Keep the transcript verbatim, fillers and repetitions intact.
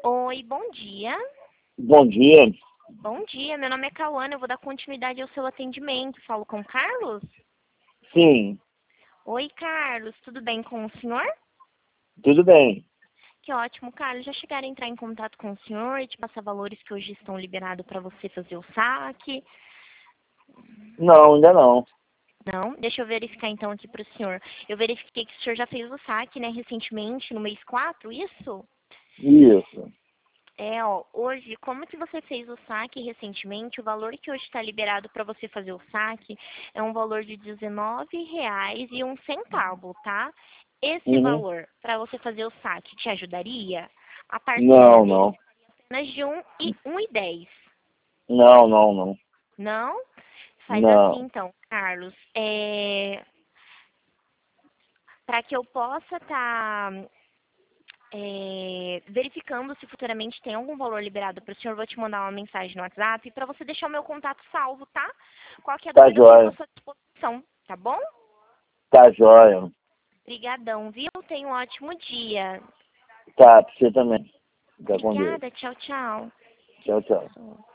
Oi, bom dia. Bom dia. Bom dia, meu nome é Cauana, eu vou dar continuidade ao seu atendimento. Falo com o Carlos? Sim, Oi, Carlos, tudo bem com o senhor? tudo bem. Que ótimo, Carlos. Já chegaram a entrar em contato com o senhor e te passar valores que hoje estão liberados para você fazer o saque? Não, ainda não. Não? Deixa eu verificar então aqui para o senhor. Eu verifiquei que o senhor já fez o saque, né, recentemente, no mês quatro, isso? Isso. É, ó, hoje, como que você fez o saque recentemente, o valor que hoje está liberado para você fazer o saque é um valor de dezenove reais e um centavo, tá? Esse Uhum. valor, para você fazer o saque, te ajudaria? A parcela Não, dele não. seria apenas de um e um e dez. Não, não, não. Não? Faz assim Não. então, Carlos. É, para que eu possa estar é, verificando se futuramente tem algum valor liberado para o senhor, vou te mandar uma mensagem no WhatsApp para você deixar o meu contato salvo, tá? Qualquer Tá dúvida eu fico à jóia. sua disposição, tá bom? Tá jóia. Obrigadão, viu? Tenha um ótimo dia. Tá, pra você também. Fica com Deus. Obrigada, tchau, tchau. Que Tchau, tchau. pessoa.